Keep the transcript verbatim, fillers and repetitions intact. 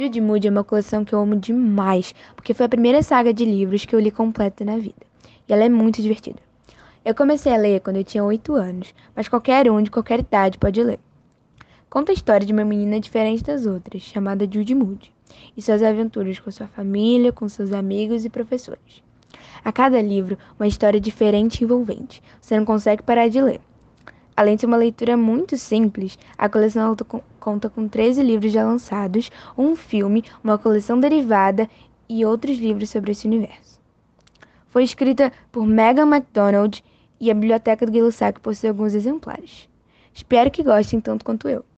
Jude Moody é uma coleção que eu amo demais, porque foi a primeira saga de livros que eu li completa na vida. E ela é muito divertida. Eu comecei a ler quando eu tinha oito anos, mas qualquer um de qualquer idade pode ler. Conta a história de uma menina diferente das outras, chamada Judy Moody, e suas aventuras com sua família, com seus amigos e professores. A cada livro, uma história diferente e envolvente. Você não consegue parar de ler. Além de ser uma leitura muito simples, a coleção conta com treze livros já lançados, um filme, uma coleção derivada e outros livros sobre esse universo. Foi escrita por Megan MacDonald e a Biblioteca do Gay-Lussac possui alguns exemplares. Espero que gostem tanto quanto eu.